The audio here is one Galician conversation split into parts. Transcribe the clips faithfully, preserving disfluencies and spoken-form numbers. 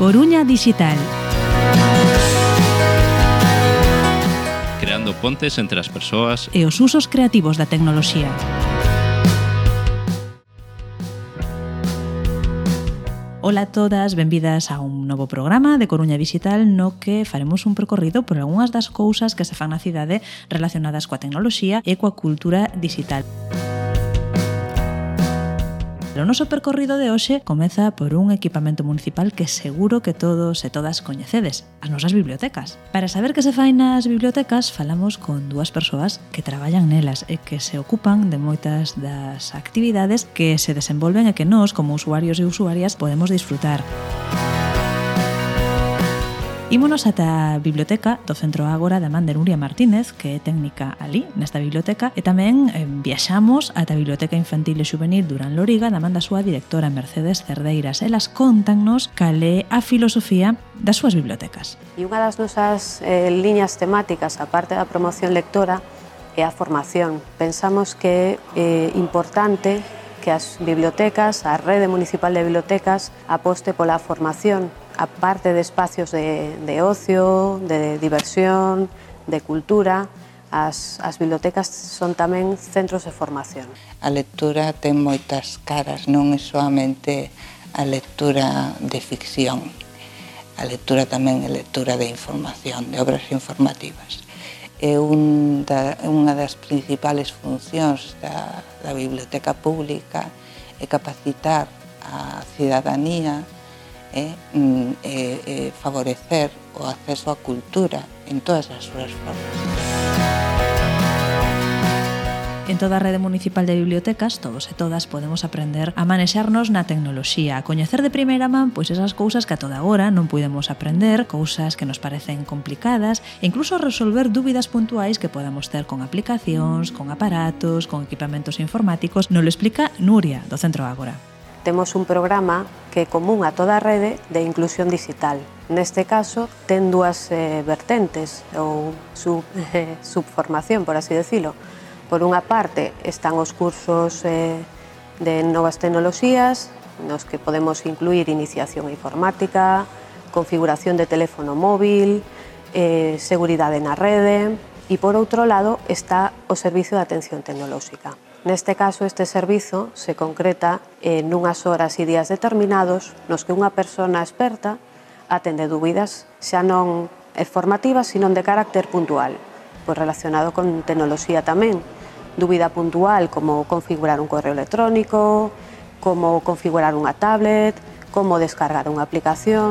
Coruña Digital. Creando pontes entre as persoas e os usos creativos da tecnoloxía. Ola a todas, benvidas a un novo programa de Coruña Digital no que faremos un percorrido por algunhas das cousas que se fan na cidade relacionadas coa tecnoloxía e coa cultura digital. O noso percorrido de hoxe comeza por un equipamento municipal que seguro que todos e todas coñecedes, as nosas bibliotecas. Para saber que se fai nas bibliotecas, falamos con dúas persoas que traballan nelas e que se ocupan de moitas das actividades que se desenvolven e que nós, como usuarios e usuarias, podemos disfrutar. Ímonos ata a biblioteca do Centro Ágora da man de Nuria Martínez, que é técnica ali, nesta biblioteca, e tamén eh, viaxamos ata a Biblioteca Infantil e Xuvenil Durán Loriga da man da súa directora Mercedes Cerdeiras. Elas contannos cal é a filosofía das súas bibliotecas. E unha das nosas eh, liñas temáticas, a parte da promoción lectora, é a formación. Pensamos que é eh, importante que as bibliotecas, a rede municipal de bibliotecas, aposte pola formación, a parte de espacios de, de ocio, de diversión, de cultura. As, as bibliotecas son tamén centros de formación. A lectura ten moitas caras, non é soamente a lectura de ficción. A lectura tamén é lectura de información, de obras informativas. É un da, unha das principales funcións da, da biblioteca pública é capacitar a cidadanía e, e, e favorecer o acceso á cultura en todas as súas formas. En toda a rede municipal de bibliotecas, todos e todas podemos aprender a manexarnos na tecnoloxía, a coñecer de primeira man pois esas cousas que a toda agora non podemos aprender, cousas que nos parecen complicadas, e incluso resolver dúbidas puntuais que podamos ter con aplicacións, con aparatos, con equipamentos informáticos. Nos lo explica Nuria, do Centro Ágora. Temos un programa que é común a toda a rede de inclusión digital. Neste caso, ten dúas eh, vertentes ou sub, eh, subformación, por así decirlo. Por unha parte, están os cursos eh, de novas tecnoloxías, nos que podemos incluir iniciación informática, configuración de teléfono móvil, eh, seguridade na rede, e por outro lado está o servizo de atención tecnolóxica. Neste caso, este servizo se concreta en unhas horas e días determinados nos que unha persona experta atende dúbidas xa non formativas, sino de carácter puntual, pois relacionado con tecnoloxía tamén. Dúbida puntual como configurar un correo electrónico, como configurar unha tablet, como descargar unha aplicación.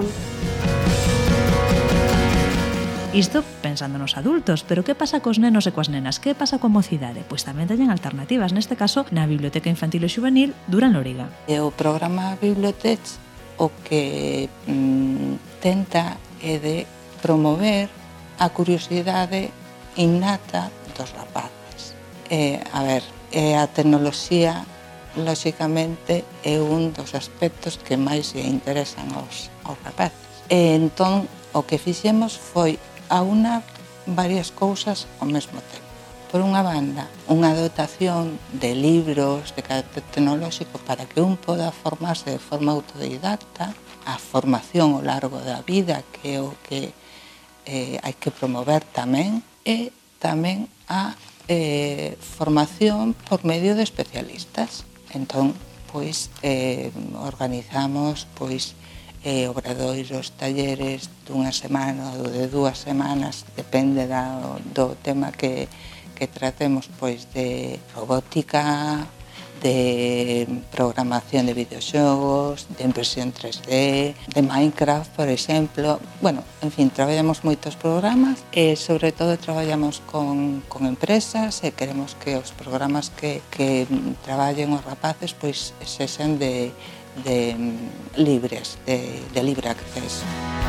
Isto pensando nos adultos, pero que pasa cos nenos e coas nenas? Que pasa coa mocidade? Pois tamén teñen alternativas, neste caso na Biblioteca Infantil e Xuvenil Durán Loriga. E o programa Bibliotech o que mm, tenta é de promover a curiosidade innata dos rapaces. E, a ver, e a tecnoloxía, lóxicamente, é un dos aspectos que máis lle interesan aos, aos rapaces. E entón, o que fixemos foi aunar varias cousas ao mesmo tempo. Por unha banda, unha dotación de libros de carácter tecnolóxico para que un poda formarse de forma autodidacta, a formación ao largo da vida, que é o que eh, hai que promover tamén, e tamén a eh, formación por medio de especialistas. Entón, pois, eh, organizamos, pois, eh, obradoiros, talleres dunha semana ou de dúas semanas, depende da, do tema que, que tratemos, pois de robótica, de programación de videoxogos, de impresión tres D, de Minecraft, por exemplo. Bueno, en fin, traballamos moitos programas e, sobre todo, traballamos con, con empresas e queremos que os programas que, que traballen os rapaces pois sexan de de libres, de, de libre acceso.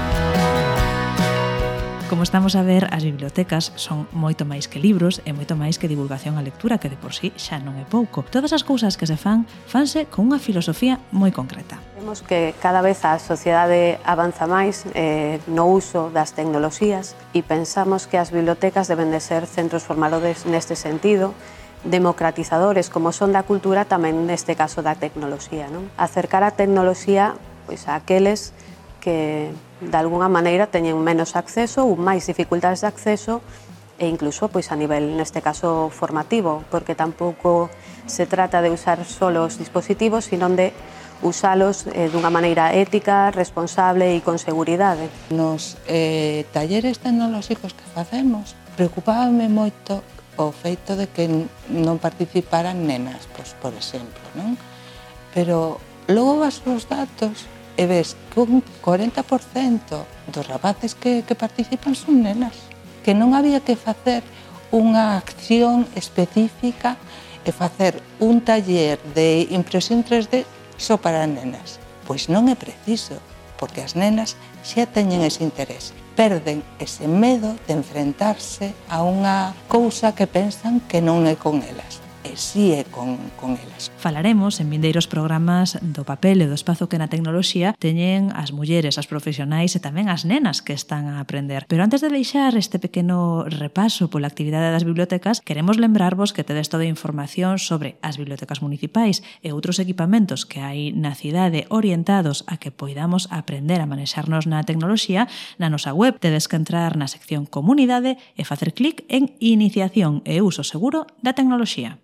Como estamos a ver, as bibliotecas son moito máis que libros e moito máis que divulgación á lectura, que de por sí xa non é pouco. Todas as cousas que se fan, fanse con unha filosofía moi concreta. Vemos que cada vez a sociedade avanza máis eh, no uso das tecnoloxías e pensamos que as bibliotecas deben de ser centros formadores neste sentido, democratizadores como son da cultura, tamén neste caso da tecnoloxía, non? Acercar a tecnoloxía pois, a aqueles que de alguna maneira teñen menos acceso ou máis dificultades de acceso e incluso pois a nivel, neste caso, formativo, porque tampouco se trata de usar solo os dispositivos, sino de usalos eh, dunha maneira ética, responsable e con seguridade. Nos eh, talleres tecnolóxicos que facemos, preocupábame moito o feito de que non participaran nenas, pois, por exemplo, non? Pero logo vas os datos e ves que un cuarenta por cento dos rapaces que, que participan son nenas, que non había que facer unha acción específica e facer un taller de impresión tres D só para nenas. Pois non é preciso, porque as nenas xa teñen ese interés. Perden ese medo de enfrentarse a unha cousa que pensan que non é con elas. E si é con, con elas. Falaremos en vindeiros programas do papel e do espazo que na tecnoloxía teñen as mulleres, as profesionais e tamén as nenas que están a aprender. Pero antes de deixar este pequeno repaso pola actividade das bibliotecas, queremos lembrarvos que tedes toda a información sobre as bibliotecas municipais e outros equipamentos que hai na cidade orientados a que poidamos aprender a manexarnos na tecnoloxía na nosa web. Tedes que entrar na sección Comunidade e facer clic en Iniciación e Uso Seguro da Tecnoloxía.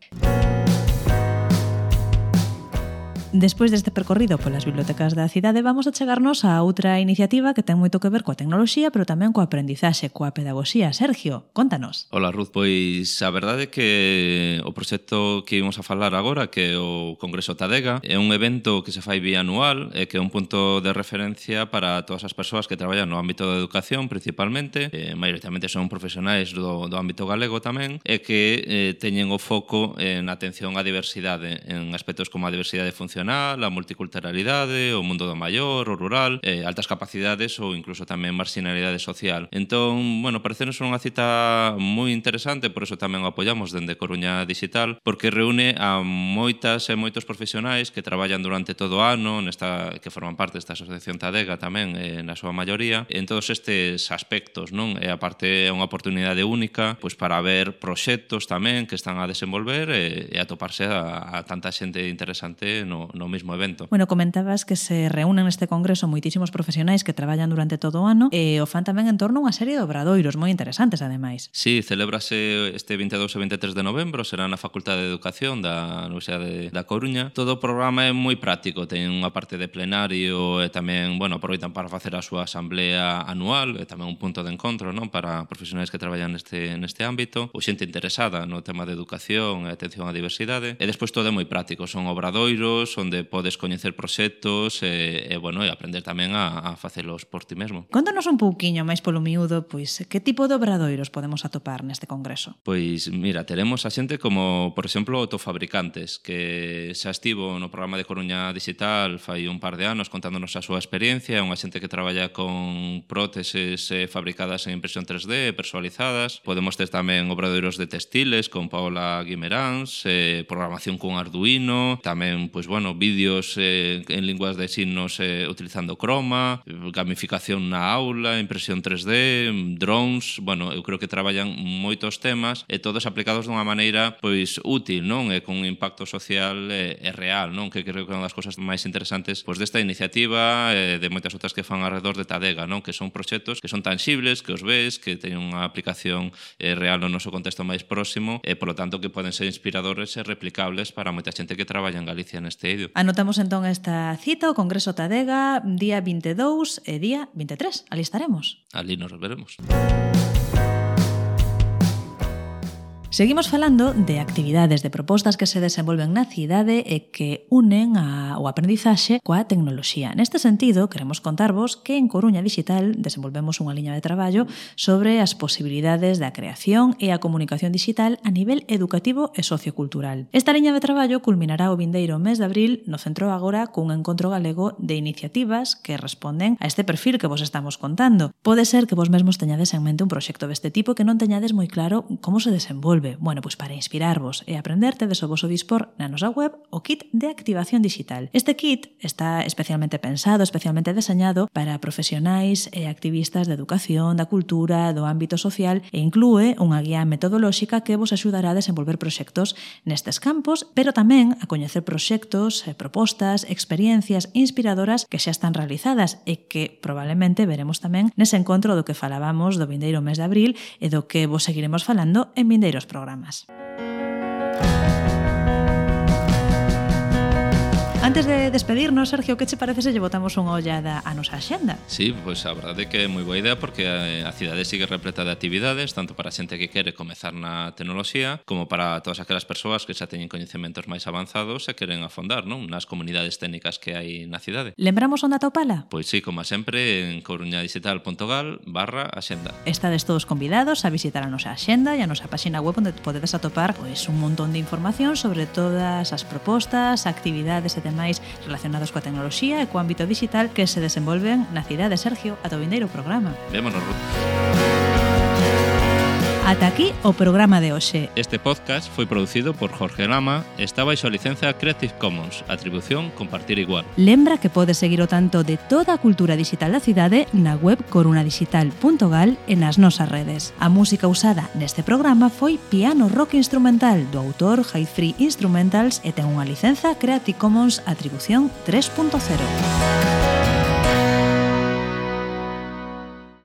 Despois deste percorrido polas bibliotecas da cidade, vamos a chegarnos a outra iniciativa que ten moito que ver coa tecnoloxía, pero tamén coa aprendizaxe, coa pedagogía. Sergio, contanos. Hola, Ruth. Pois a verdade é que o proxecto que íbamos a falar agora, que é o Congreso Tadega, é un evento que se fai bianual e que é un punto de referencia para todas as persoas que traballan no ámbito da educación, principalmente, eh, maioritariamente son profesionais do, do ámbito galego tamén, e que eh, teñen o foco en atención á diversidade, en aspectos como a diversidade funcional, a multiculturalidade, o mundo do maior, o rural, eh, altas capacidades ou incluso tamén marginalidade social. Entón, bueno, parecenos unha cita moi interesante, por eso tamén o apoiamos dende Coruña Digital, porque reúne a moitas e moitos profesionais que traballan durante todo o ano, nesta, que forman parte desta asociación Tadega tamén, eh, na súa maioría, en todos estes aspectos, non? E aparte é unha oportunidade única pois para ver proxectos tamén que están a desenvolver e, e a toparse a, a tanta xente interesante no no mesmo evento. Bueno, comentabas que se reúnen neste congreso moitísimos profesionais que traballan durante todo o ano e o fan tamén en torno a unha serie de obradoiros moi interesantes, ademais. Sí, celébrase este veintidós e veintitrés de novembro, será na Facultade de Educación da Universidade da Coruña. Todo o programa é moi práctico, ten unha parte de plenario e tamén, bueno, aproveitan para facer a súa asamblea anual, e tamén un punto de encontro, non, para profesionais que traballan neste neste ámbito, ou xente interesada no tema de educación e atención á diversidade. E despois todo é moi práctico, son obradoiros onde podes coñecer proxectos e, e, bueno, e aprender tamén a, a facelos por ti mesmo. Contanos un pouquiño máis polo miúdo, pois, que tipo de obradoiros podemos atopar neste congreso? Pois, mira, teremos a xente como, por exemplo, autofabricantes, que xa estivo no programa de Coruña Digital fai un par de anos contándonos a súa experiencia, unha xente que traballa con próteses eh, fabricadas en impresión tres D, personalizadas. Podemos ter tamén obradoiros de textiles con Paola Guimeráns, eh, programación con Arduino, tamén, pois, bueno, vídeos eh, en linguas de signos eh, utilizando Chroma, gamificación na aula, impresión tres D, drones, bueno, eu creo que traballan moitos temas e todos aplicados dunha maneira pois útil, non? E con un impacto social e, e real, non? Que creo que é unha das cousas máis interesantes pois desta iniciativa e de moitas outras que fan alrededor de Tadega, non? Que son proxectos que son tangibles, que os ves, que teñen unha aplicación eh, real no noso contexto máis próximo e, polo tanto, que poden ser inspiradores e replicables para moita xente que traballa en Galicia neste eido. Anotamos entón esta cita, o Congreso Tadega, día vinte e dous e día vinte e tres. Ali estaremos. Ali nos veremos. Seguimos falando de actividades, de propostas que se desenvolven na cidade e que unen a, o aprendizaxe coa tecnoloxía. Neste sentido, queremos contarvos que en Coruña Digital desenvolvemos unha liña de traballo sobre as posibilidades da creación e a comunicación digital a nivel educativo e sociocultural. Esta liña de traballo culminará o vindeiro mes de abril no Centro Agora cun encontro galego de iniciativas que responden a este perfil que vos estamos contando. Pode ser que vos mesmos teñades en mente un proxecto deste tipo que non teñades moi claro como se desenvolve. envolve? Bueno, pois para inspirarvos e aprender tedes o voso dispor na nosa web o kit de activación digital. Este kit está especialmente pensado, especialmente deseñado para profesionais e activistas de educación, da cultura, do ámbito social e inclúe unha guía metodolóxica que vos axudará a desenvolver proxectos nestes campos, pero tamén a coñecer proxectos, propostas, experiencias inspiradoras que xa están realizadas e que probablemente veremos tamén nese encontro do que falábamos do vindeiro mes de abril e do que vos seguiremos falando en vindeiros programas. Antes de despedirnos, Sergio, que che parece se lle botamos unha ollada a nosa axenda? Sí, pois a verdade é que é moi boa idea porque a cidade sigue repleta de actividades, tanto para a xente que quere comezar na tecnoloxía como para todas aquelas persoas que xa teñen coñecementos máis avanzados e queren afondar, non, nas comunidades técnicas que hai na cidade. Lembramos onde atopala? Pois sí, como sempre, en coruñadigital punto gal barra axenda. Estades todos convidados a visitar a nosa axenda e a nosa páxina web onde podedes atopar pois, un montón de información sobre todas as propostas, actividades e máis relacionados coa tecnoloxía e co ámbito digital que se desenvolven na cidade. Sergio, ata o vindeiro programa. Vémonos, Ruth. Ata aquí o programa de hoxe. Este podcast foi producido por Jorge Lama e está baixo a licencia Creative Commons, atribución compartir igual. Lembra que podes seguir o tanto de toda a cultura digital da cidade na web corunadigital punto gal e nas nosas redes. A música usada neste programa foi Piano Rock Instrumental do autor High Free Instrumentals e ten unha licenza Creative Commons atribución tres punto cero.